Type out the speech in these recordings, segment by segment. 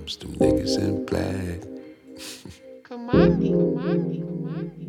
Pimps, them niggas in black. Kamandi, Kamandi, Kamandi,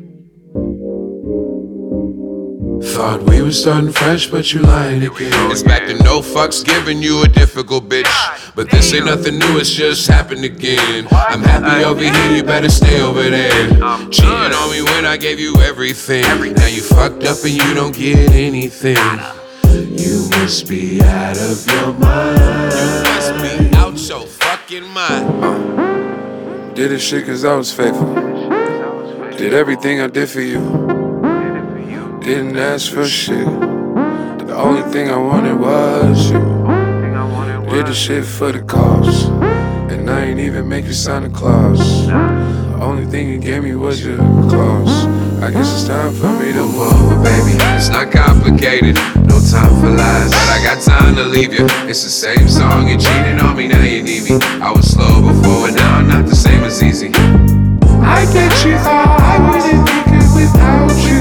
Thought we were starting fresh, but you lying again. It's back to no fucks, giving you a difficult bitch. But this ain't nothing new, it's just happened again. I'm happy over here, you better stay over there. Cheating on me when I gave you everything. Now you fucked up and you don't get anything. You must be out of your mind. You must be out your fucking mind. Did this shit cause I was faithful. Did everything I did for you. Didn't ask for shit. The only thing I wanted was you. Did the shit for the cause. And I ain't even make you Santa Claus. The only thing you gave me was your claws. I guess it's time for me to move over, baby. It's not complicated, no time for lies. But I got time to leave you. It's the same song, you cheated on me, now you need me. I was slow before, but now I'm not the same as easy. I get you thought I wouldn't be good without you.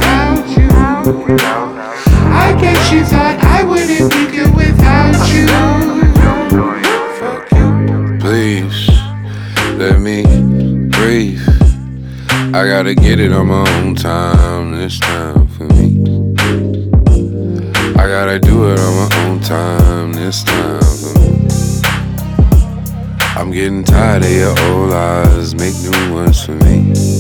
I guess you thought I wouldn't be good without you. Fuck you. Please, let me breathe. I gotta get it on my own time, this time for me. I gotta do it on my own time, this time for me. I'm getting tired of your old lies, make new ones for me.